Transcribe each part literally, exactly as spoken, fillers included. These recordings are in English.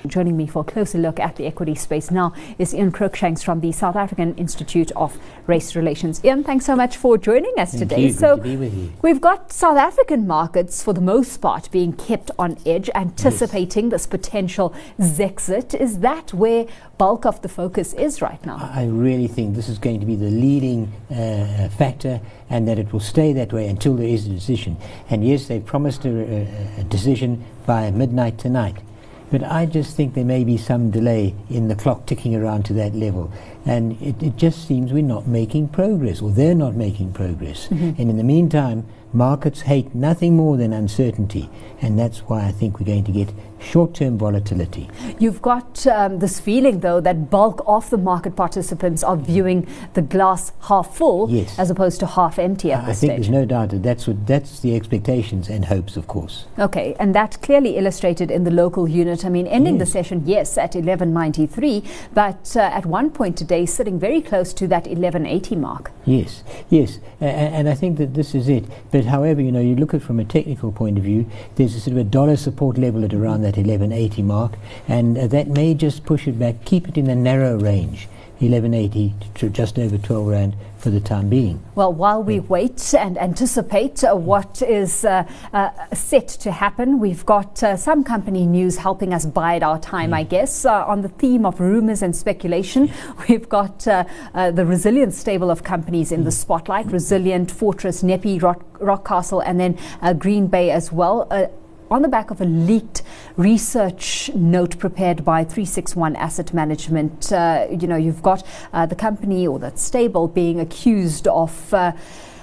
Joining me for a closer look at the equity space now is Ian Cruikshanks from the South African Institute of Race Relations. Ian, thanks so much for joining us Thank today. You. So Good to be with you. We've got South African markets, for the most part, being kept on edge, anticipating yes. this potential Zexit. Is that where bulk of the focus is right now? I really think this is going to be the leading uh, factor, and that it will stay that way until there is a decision. And yes, they promised a, a, a decision by midnight tonight. But I just think there may be some delay in the clock ticking around to that level. And it, it just seems we're not making progress, or they're not making progress. Mm-hmm. And in the meantime, markets hate nothing more than uncertainty. And that's why I think we're going to get short-term volatility. You've got um, this feeling, though, that bulk of the market participants are viewing the glass half full yes. as opposed to half empty at I this think stage. There's no doubt that that's, what, that's the expectations and hopes, of course. Okay, and that clearly illustrated in the local unit. I mean, ending yes. the session, yes, at eleven ninety-three, but uh, at one point today, sitting very close to that eleven eighty mark. Yes, yes, uh, and I think that this is it. But however, you know, you look at it from a technical point of view, there's a sort of a dollar support level at around that eleven eighty mark, and uh, that may just push it back, keep it in a narrow range, eleven eighty to just over twelve rand for the time being. Well, while we wait and anticipate uh, what is uh, uh, set to happen, we've got uh, some company news helping us bide our time, mm. I guess. Uh, on the theme of rumours and speculation, we've got uh, uh, the Resilient stable of companies in mm. the spotlight. Resilient, Fortress, Nepi, Rock, Rockcastle, and then uh, Green Bay as well. Uh, on the back of a leaked research note prepared by three sixty-one Asset Management, uh, you know, you've got uh, the company or that stable being accused of uh,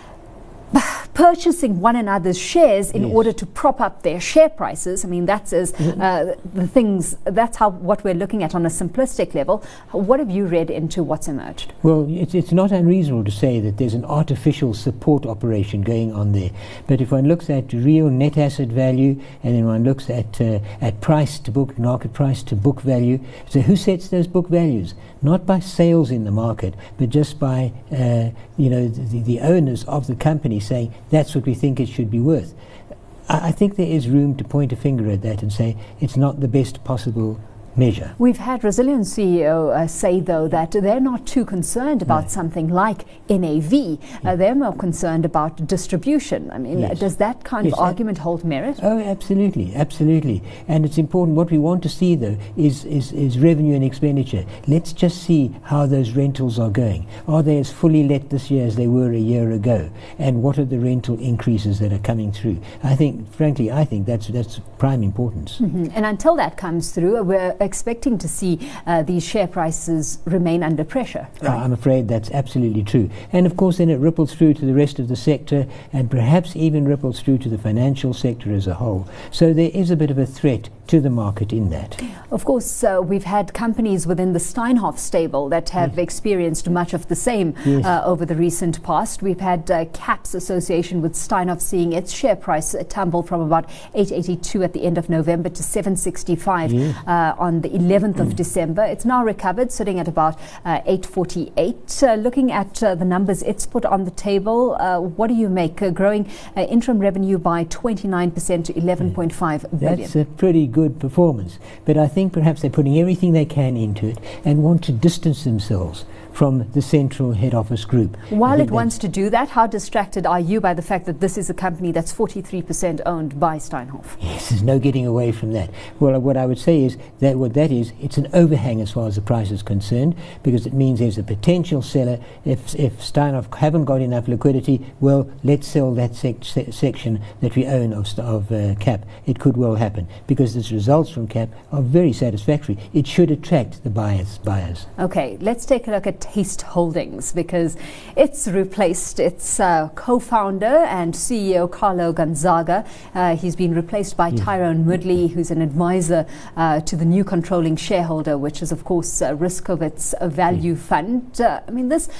purchasing one another's shares in yes. order to prop up their share prices. I mean, that's as, uh, the things, that's how what we're looking at on a simplistic level. What have you read into what's emerged? Well, it's, it's not unreasonable to say that there's an artificial support operation going on there. But if one looks at real net asset value, and then one looks at uh, at price to book, market price to book value, so who sets those book values? Not by sales in the market, but just by uh, you know the, the owners of the company saying that's what we think it should be worth. I, I think there is room to point a finger at that and say it's not the best possible measure. We've had Resilient C E O uh, say, though, that they're not too concerned about no. something like N A V. Yeah. Uh, they're more concerned about distribution. I mean, yes. does that kind yes. of argument hold merit? Oh, absolutely, absolutely. And it's important. What we want to see, though, is, is, is revenue and expenditure. Let's just see how those rentals are going. Are they as fully let this year as they were a year ago? And what are the rental increases that are coming through? I think, frankly, I think that's, that's prime importance. Mm-hmm. And until that comes through, we're expecting to see uh, these share prices remain under pressure. Right? Uh, I'm afraid that's absolutely true. And of course then it ripples through to the rest of the sector, and perhaps even ripples through to the financial sector as a whole. So there is a bit of a threat to the market in that. Of course, uh, we've had companies within the Steinhoff stable that have yes. experienced much of the same yes. uh, over the recent past. We've had uh, CAPS association with Steinhoff seeing its share price uh, tumble from about eight eighty-two at the end of November to seven sixty-five yes. uh, on the eleventh mm. of December. It's now recovered, sitting at about uh, eight forty-eight. Uh, looking at uh, the numbers it's put on the table, uh, what do you make? Uh, growing uh, interim revenue by twenty-nine percent to eleven point five mm. billion. That's a pretty good performance. But I think perhaps they're putting everything they can into it and want to distance themselves from the central head office group. While it wants to do that, how distracted are you by the fact that this is a company that's forty-three percent owned by Steinhoff? Yes, there's no getting away from that. Well, what I would say is that what that is, it's an overhang as far as the price is concerned, because it means there's a potential seller. If, if Steinhoff haven't got enough liquidity, well, let's sell that sec- se- section that we own of, of uh, CAP. It could well happen, because the results from CAP are very satisfactory. It should attract the buyers. buyers. Okay, let's take a look at Taste Holdings, because it's replaced its uh, co-founder and C E O Carlo Gonzaga. Uh, he's been replaced by yes. Tyrone Woodley, who's an advisor uh, to the new controlling shareholder, which is of course uh, Riskovitz Value yes. Fund. Uh, I mean, this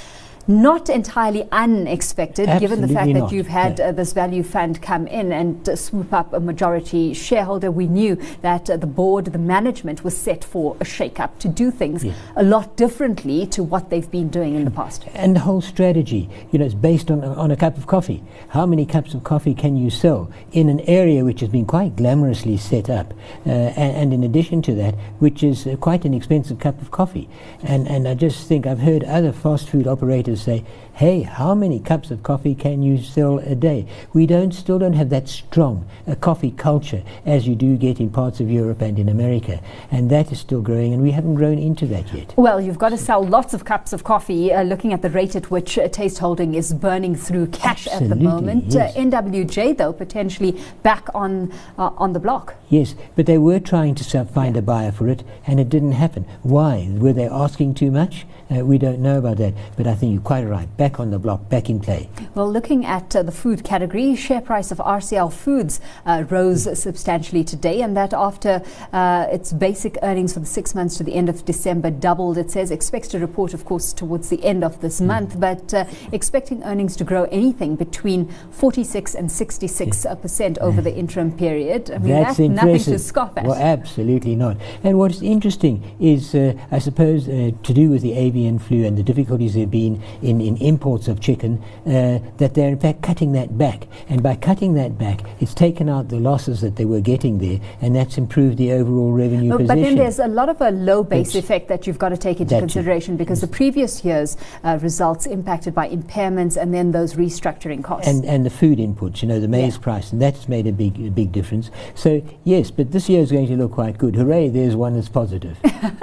not entirely unexpected, Absolutely given the fact that not. you've had Yeah. uh, this value fund come in and uh, swoop up a majority shareholder. We knew that uh, the board, the management was set for a shake-up to do things Yeah. a lot differently to what they've been doing in the past. And the whole strategy, you know, is based on on a cup of coffee. How many cups of coffee can you sell in an area which has been quite glamorously set up, uh, and, and in addition to that, which is uh, quite an expensive cup of coffee. And and I just think I've heard other fast food operators say, hey, how many cups of coffee can you sell a day? We don't still don't have that strong a coffee culture as you do get in parts of Europe and in America, and that is still growing, and we haven't grown into that yet. Well, you've got to sell lots of cups of coffee, uh, looking at the rate at which uh, Taste Holding is burning through cash Absolutely, at the moment. yes. Uh, N W J, though, potentially back on uh, on the block. Yes, but they were trying to sell, find a buyer for it, and it didn't happen. Why? Were they asking too much? Uh, we don't know about that, but I think you're quite right. Back on the block, back in play. Well, looking at uh, the food category, share price of R C L Foods uh, rose mm. substantially today, and that after uh, its basic earnings for the six months to the end of December doubled. It says expects to report, of course, towards the end of this mm. month, but uh, expecting earnings to grow anything between forty-six and sixty-six yeah. percent over the interim period. I mean, that's, that's nothing impressive. to scoff at. Well, absolutely not. And what's interesting is, uh, I suppose, uh, to do with the avian flu and the difficulties there have been in, in imports of chicken, uh, that they're in fact cutting that back. And by cutting that back, it's taken out the losses that they were getting there, and that's improved the overall revenue but, position. But then there's a lot of a low base it's effect that you've got to take into consideration, because the previous year's uh, results impacted by impairments and then those restructuring costs. And, and the food inputs, you know, the maize yeah. price, and that's made a big, a big difference. So, yes, but this year is going to look quite good. Hooray, there's one that's positive.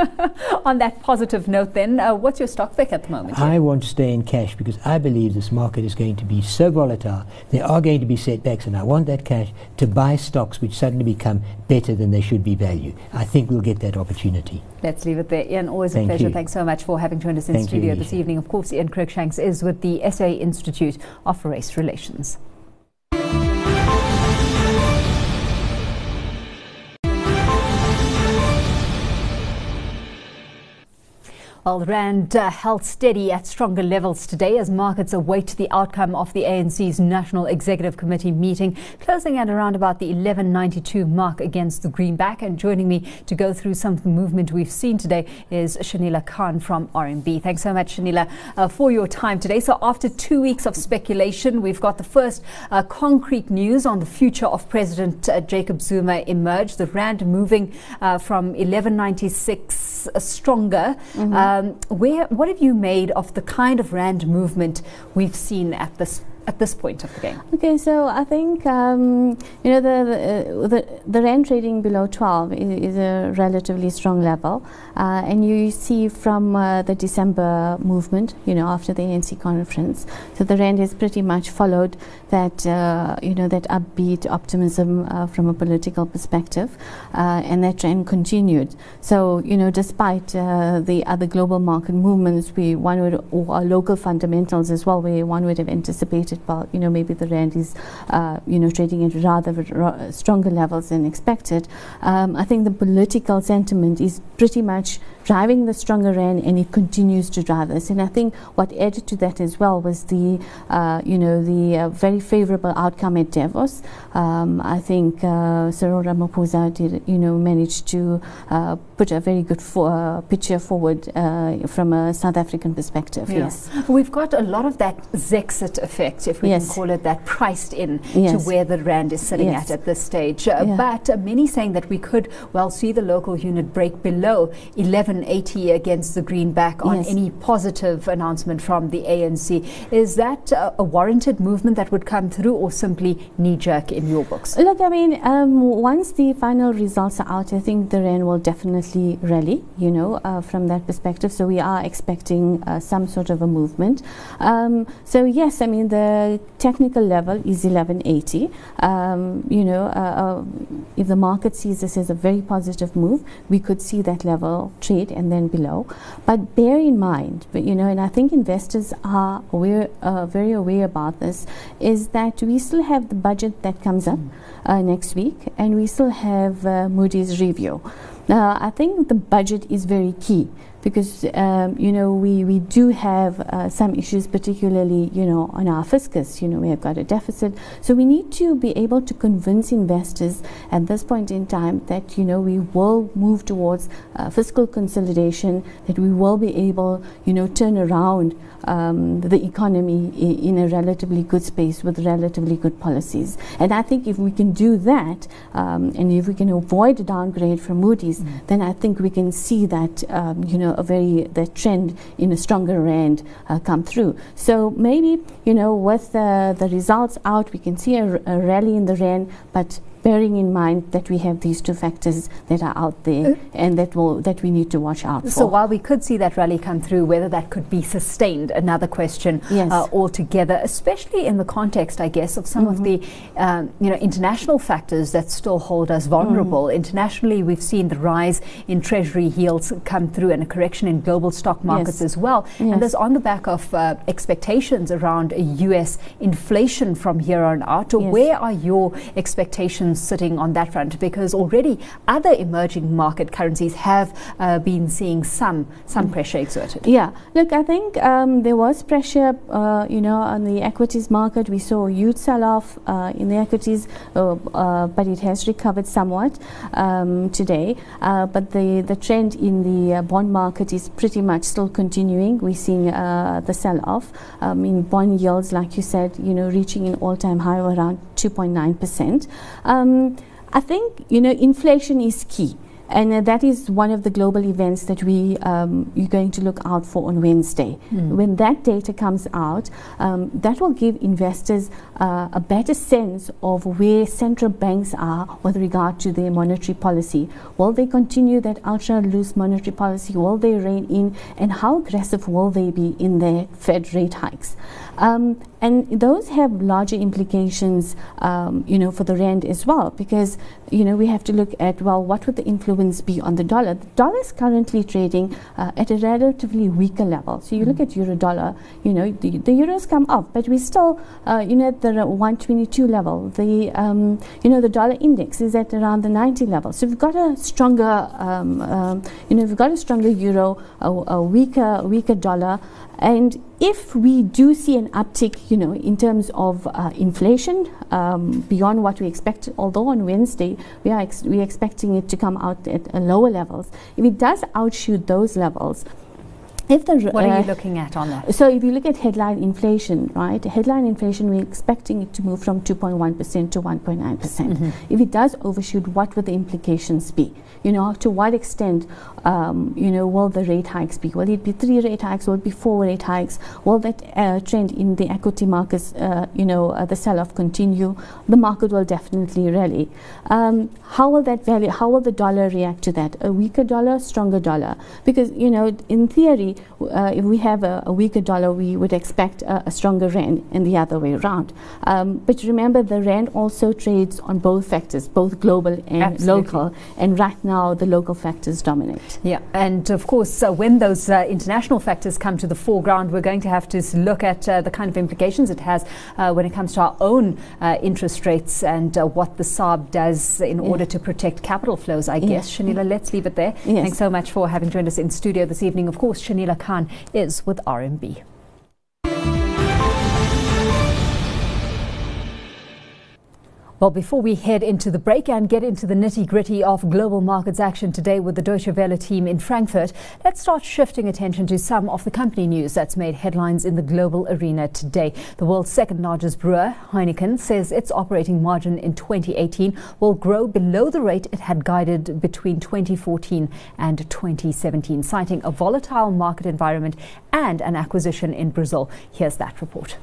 On that positive note then, uh, what's your stock pick at the moment? I want to stay in cash because I believe this market is going to be so volatile. There are going to be setbacks, and I want that cash to buy stocks which suddenly become better than they should be valued. I think we'll get that opportunity. Let's leave it there. Ian, always Thank a pleasure. you. Thanks so much for having joined us in Thank studio you, this evening. Of course, Ian Cruikshanks is with the S A Institute of Race Relations. Well, the Rand uh, held steady at stronger levels today as markets await the outcome of the A N C's National Executive Committee meeting, closing at around about the eleven ninety-two mark against the greenback. And joining me to go through some of the movement we've seen today is Shanila Khan from R M B. Thanks so much, Shanila, uh, for your time today. So after two weeks of speculation, we've got the first uh, concrete news on the future of President uh, Jacob Zuma emerge. The Rand moving uh, from eleven ninety-six uh, stronger. Mm-hmm. uh, Um, where, what have you made of the kind of Rand movement we've seen at this at this point of the game? Okay, so I think um, you know the the, uh, the the Rand trading below twelve is, is a relatively strong level, uh, and you see from uh, the December movement, you know, after the A N C conference, so the Rand has pretty much followed that uh, you know that upbeat optimism uh, from a political perspective, uh, and that trend continued. So you know, despite uh, the other global market movements, we one would or our local fundamentals as well, where one would have anticipated, well, you know, maybe the Rand is, uh, you know, trading at rather ra stronger levels than expected. Um, I think the political sentiment is pretty much driving the stronger Rand, and it continues to drive this. And I think what added to that as well was the, uh, you know, the uh, very favorable outcome at Davos. Um, I think uh, Cyril Ramaphosa did, you know, managed to uh, put a very good for, uh, picture forward uh, from a South African perspective. Yeah. Yes, we've got a lot of that Zexit effect, if we yes. can call it that, priced in yes. to where the Rand is sitting yes. at at this stage. Uh, yeah. But uh, many saying that we could well see the local unit break below eleven eighty against the greenback on yes. any positive announcement from the A N C. Is that uh, a warranted movement that would come through, or simply knee-jerk in your books? Look, I mean, um, once the final results are out, I think the Rand will definitely rally, you know, uh, from that perspective. So we are expecting uh, some sort of a movement. Um, so yes, I mean, the technical level is eleven eighty. Um, you know, uh, uh, if the market sees this as a very positive move, we could see that level trade and then below. But bear in mind, but you know, and I think investors are aware, uh, very aware about this, is that we still have the budget that comes up uh, next week, and we still have uh, Moody's review. Now, I think the budget is very key, because um, you know we, we do have uh, some issues, particularly you know on our fiscus. You know we have got a deficit, so we need to be able to convince investors at this point in time that you know we will move towards uh, fiscal consolidation, that we will be able you know turn around um, the economy in a relatively good space with relatively good policies. And I think if we can do that, um, and if we can avoid a downgrade from Moody's, mm. then I think we can see that um, you know a very the trend in a stronger rand uh, come through. So maybe you know with uh, the results out, we can see a, a rally in the rand, but bearing in mind that we have these two factors that are out there uh, and that will that we need to watch out for. So while we could see that rally come through, whether that could be sustained, another question yes. uh, altogether, especially in the context, I guess, of some mm-hmm. of the um, you know international factors that still hold us vulnerable. Mm-hmm. Internationally, we've seen the rise in treasury yields come through and a correction in global stock markets yes. as well. Yes. And this on the back of uh, expectations around a U S inflation from here on out. Yes. Where are your expectations sitting on that front? Because already other emerging market currencies have uh, been seeing some some mm. pressure exerted. Yeah, look, I think um, there was pressure, uh, you know, on the equities market. We saw a huge sell-off uh, in the equities, uh, uh, but it has recovered somewhat um, today. Uh, but the, the trend in the uh, bond market is pretty much still continuing. We're seeing uh, the sell-off um, in bond yields, like you said, you know, reaching an all-time high of around two point nine percent. Um, I think, you know, inflation is key. And uh, that is one of the global events that we um, you're going to look out for on Wednesday. Mm. When that data comes out, um, that will give investors uh, a better sense of where central banks are with regard to their monetary policy. Will they continue that ultra loose monetary policy? Will they rein in? And how aggressive will they be in their Fed rate hikes? Um, and those have larger implications, um, you know, for the rand as well, because, you know, we have to look at, well, what would the influence be on the dollar? The dollar is currently trading uh, at a relatively weaker level. So you mm-hmm. look at euro dollar, you know, the, the euros come up, but we still, uh, you know, at the one twenty-two level. The, um, you know, the dollar index is at around the ninety level. So we've got a stronger, um, um, you know, we've got a stronger euro, a, a weaker, weaker dollar. And if we do see an uptick, you know, in terms of uh, inflation um, beyond what we expect, although on Wednesday we are ex we are expecting it to come out at uh, lower levels, if it does outshoot those levels, if the, what uh, are you looking at on that? So if you look at headline inflation, right, headline inflation, we're expecting it to move from two point one percent to one point nine percent. Mm-hmm. If it does overshoot, what would the implications be? You know, to what extent, um, you know, will the rate hikes be? Will it be three rate hikes? Will it be four rate hikes? Will that uh, trend in the equity markets, uh, you know, uh, the sell-off continue? The market will definitely rally. Um, how will that value, how will the dollar react to that? A weaker dollar, stronger dollar? Because, you know, in theory, uh, if we have a, a weaker dollar, we would expect a, a stronger rand, and the other way around. Um, but remember, the rand also trades on both factors, both global and Absolutely. local. And right now, the local factors dominate. Yeah, and of course, uh, when those uh, international factors come to the foreground, we're going to have to look at uh, the kind of implications it has uh, when it comes to our own uh, interest rates and uh, what the S A R B does in yeah. order to protect capital flows, I guess. Yeah. Shanila, let's leave it there. Yes. Thanks so much for having joined us in studio this evening. Of course, Shanila Khan is with R M B. Well, before we head into the break and get into the nitty-gritty of global markets action today with the Deutsche Welle team in Frankfurt, let's start shifting attention to some of the company news that's made headlines in the global arena today. The world's second largest brewer, Heineken, says its operating margin in twenty eighteen will grow below the rate it had guided between twenty fourteen and twenty seventeen, citing a volatile market environment and an acquisition in Brazil. Here's that report.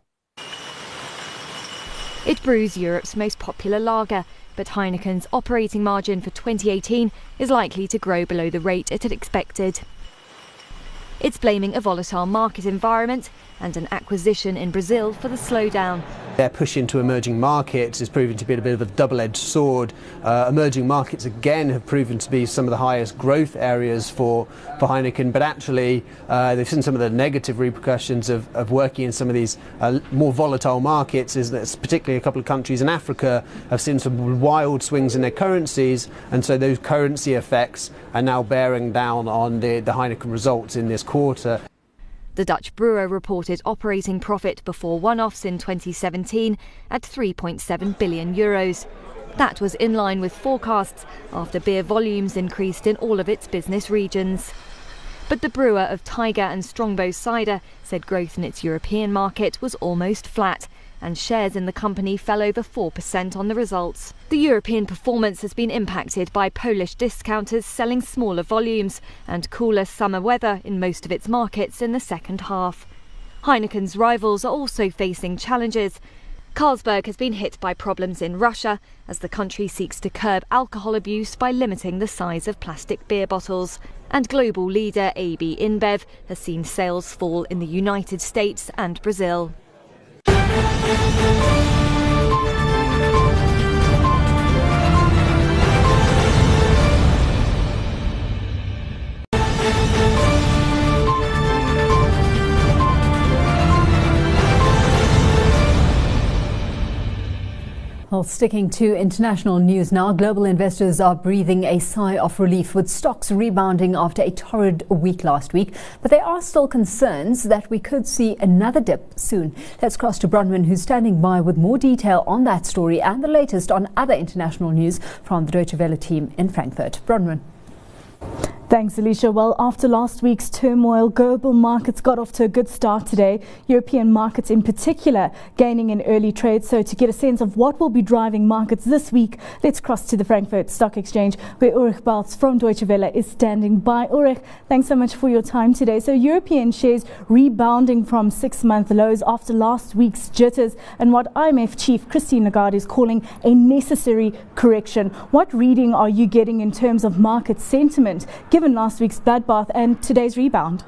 It brews Europe's most popular lager, but Heineken's operating margin for twenty eighteen is likely to grow below the rate it had expected. It's blaming a volatile market environment and an acquisition in Brazil for the slowdown. Their push into emerging markets is proving to be a bit of a double-edged sword. Uh, emerging markets again have proven to be some of the highest growth areas for, for Heineken, but actually uh, they've seen some of the negative repercussions of, of working in some of these uh, more volatile markets, is that particularly a couple of countries in Africa have seen some wild swings in their currencies, and so those currency effects are now bearing down on the, the Heineken results in this quarter. The Dutch brewer reported operating profit before one-offs in twenty seventeen at three point seven billion euros. That was in line with forecasts after beer volumes increased in all of its business regions. But the brewer of Tiger and Strongbow cider said growth in its European market was almost flat, and shares in the company fell over four percent on the results. The European performance has been impacted by Polish discounters selling smaller volumes and cooler summer weather in most of its markets in the second half. Heineken's rivals are also facing challenges. Carlsberg has been hit by problems in Russia as the country seeks to curb alcohol abuse by limiting the size of plastic beer bottles. And global leader A B InBev has seen sales fall in the United States and Brazil. Well, sticking to international news now, global investors are breathing a sigh of relief with stocks rebounding after a torrid week last week. But there are still concerns that we could see another dip soon. Let's cross to Bronwyn, who's standing by with more detail on that story and the latest on other international news from the Deutsche Welle team in Frankfurt. Bronwyn. Thanks, Alicia. Well, after last week's turmoil, global markets got off to a good start today. European markets in particular gaining in early trade. So to get a sense of what will be driving markets this week, let's cross to the Frankfurt Stock Exchange, where Ulrich Balz from Deutsche Welle is standing by. Ulrich, thanks so much for your time today. So European shares rebounding from six-month lows after last week's jitters and what I M F chief Christine Lagarde is calling a necessary correction. What reading are you getting in terms of market sentiment, given last week's bloodbath and today's rebound?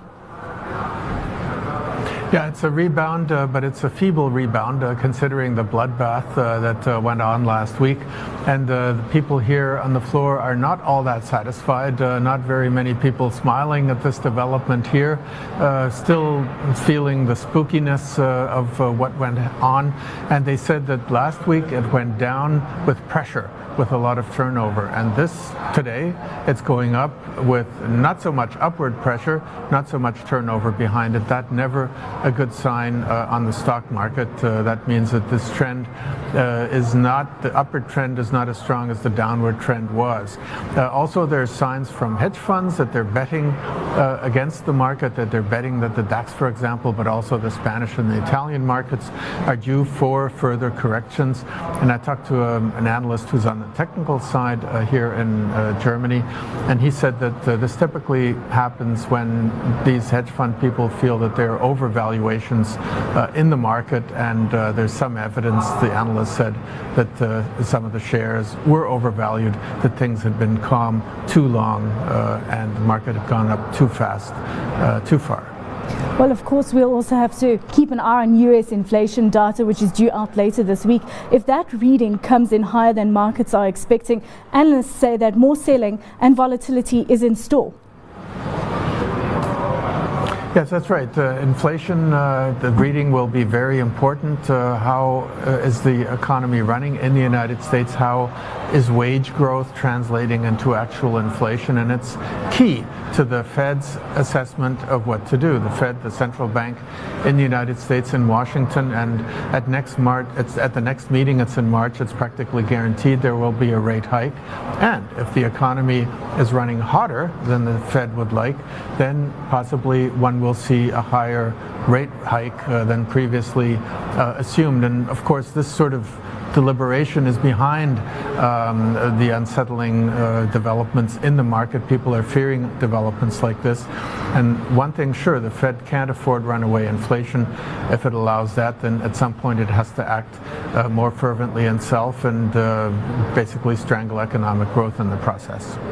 Yeah, it's a rebound, uh, but it's a feeble rebound uh, considering the bloodbath uh, that uh, went on last week. And uh, the people here on the floor are not all that satisfied. Uh, not very many people smiling at this development here. Uh, still feeling the spookiness uh, of uh, what went on. And they said that last week it went down with pressure, with a lot of turnover. And this today, it's going up with not so much upward pressure, not so much turnover behind it. That never a good sign uh, on the stock market. Uh, that means that this trend uh, is not, the upward trend is not as strong as the downward trend was. Uh, also, there's signs from hedge funds that they're betting uh, against the market, that they're betting that the DAX, for example, but also the Spanish and the Italian markets are due for further corrections. And I talked to um, an analyst who's on the technical side uh, here in uh, Germany, and he said that uh, this typically happens when these hedge fund people feel that there are overvaluations uh, in the market, and uh, there's some evidence, the analyst said, that uh, some of the shares were overvalued, that things had been calm too long uh, and the market had gone up too fast, uh, too far. Well, of course, we'll also have to keep an eye on U S inflation data, which is due out later this week. If that reading comes in higher than markets are expecting, analysts say that more selling and volatility is in store. Yes, that's right. Uh, inflation, uh, the reading will be very important. Uh, how uh, is the economy running in the United States? How is wage growth translating into actual inflation? And it's key to the Fed's assessment of what to do. The Fed, the central bank in the United States, in Washington, and at next March, it's at the next meeting, it's in March, it's practically guaranteed there will be a rate hike. And if the economy is running hotter than the Fed would like, then possibly one will see a higher rate hike uh, than previously uh, assumed. And of course, this sort of deliberation is behind um, the unsettling uh, developments in the market. People are fearing developments like this. And one thing, sure, the Fed can't afford runaway inflation. If it allows that, then at some point it has to act uh, more fervently itself and uh, basically strangle economic growth in the process.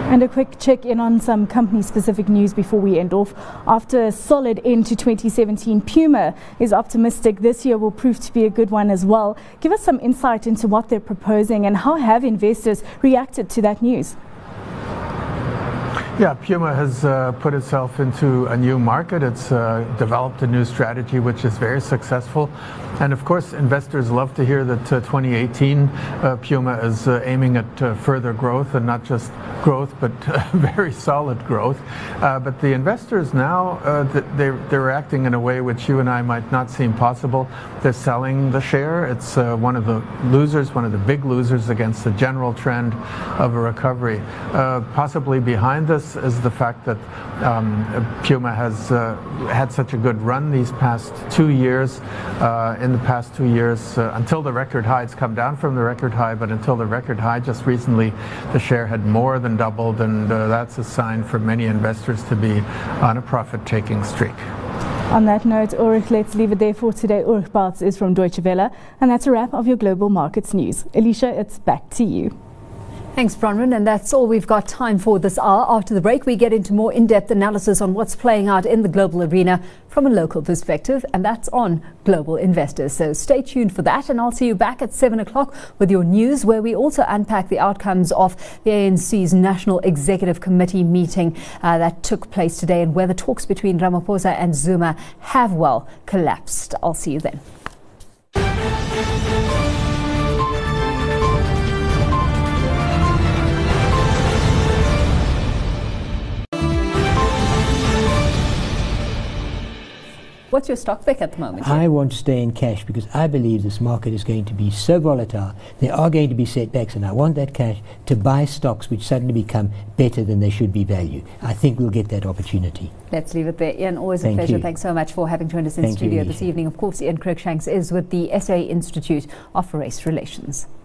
And a quick check in on some company specific news before we end off. After a solid end to twenty seventeen, Puma is optimistic this year will prove to be a good one as well. Give us some insight into what they're proposing and how have investors reacted to that news? Yeah, Puma has uh, put itself into a new market. It's uh, developed a new strategy which is very successful. And of course, investors love to hear that uh, twenty eighteen uh, Puma is uh, aiming at uh, further growth, and not just growth, but uh, very solid growth. Uh, but the investors now, uh, they're, they're reacting in a way which you and I might not seem possible. They're selling the share. It's uh, one of the losers, one of the big losers against the general trend of a recovery. Uh, possibly behind this is the fact that um, Puma has uh, had such a good run these past two years. Uh, in the past two years, uh, until the record high, it's come down from the record high, but until the record high just recently, the share had more than doubled, and uh, that's a sign for many investors to be on a profit-taking streak. On that note, Ulrich, let's leave it there for today. Ulrich Bartz is from Deutsche Welle, and that's a wrap of your global markets news. Alicia, it's back to you. Thanks, Bronwyn, and that's all we've got time for this hour. After the break, we get into more in-depth analysis on what's playing out in the global arena from a local perspective, and that's on Global Investors. So stay tuned for that, and I'll see you back at seven o'clock with your news, where we also unpack the outcomes of the A N C's National Executive Committee meeting uh, that took place today, and where the talks between Ramaphosa and Zuma have, well, collapsed. I'll see you then. What's your stock pick at the moment? I want to stay in cash because I believe this market is going to be so volatile. There are going to be setbacks, and I want that cash to buy stocks which suddenly become better than they should be valued. I think we'll get that opportunity. Let's leave it there. Ian, always Thank a pleasure. you. Thanks so much for having joined us in Thank studio you, this evening. Of course, Ian Cruikshanks is with the S A Institute of Race Relations.